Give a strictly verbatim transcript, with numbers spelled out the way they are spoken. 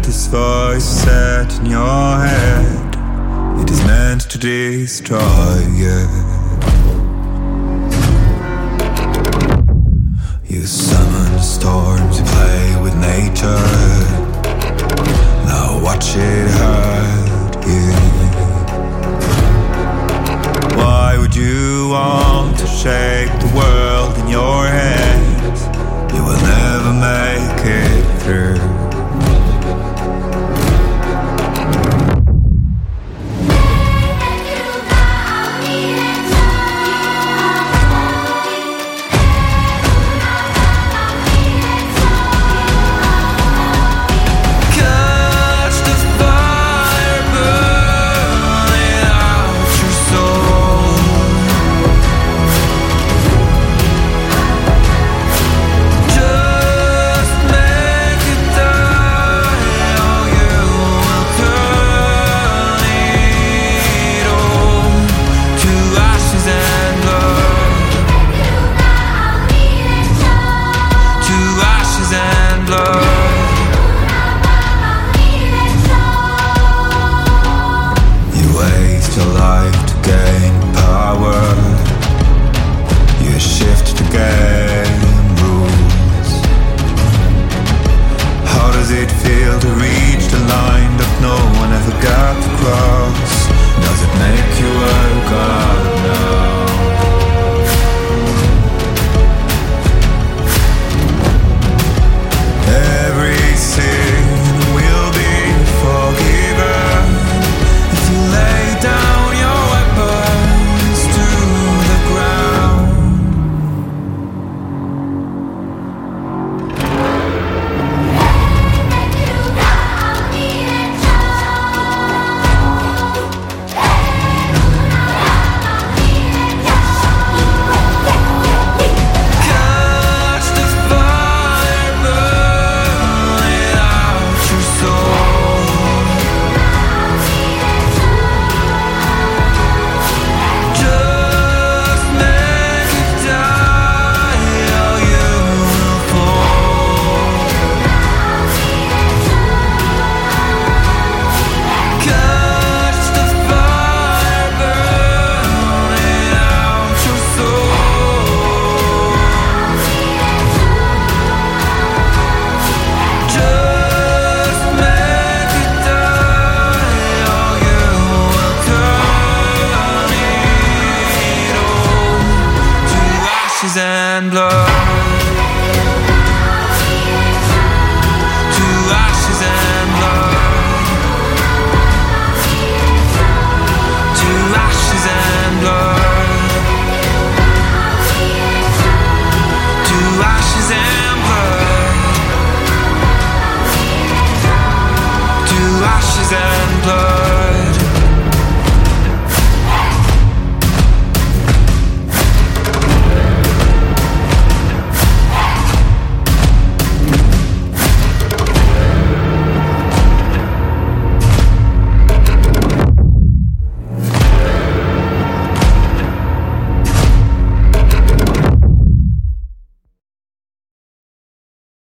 this voice set in your head. It is meant to destroy you. You summon storms, you play with nature. Now watch it hurt you. Why would you want to shape the world in your head? You will never make it through.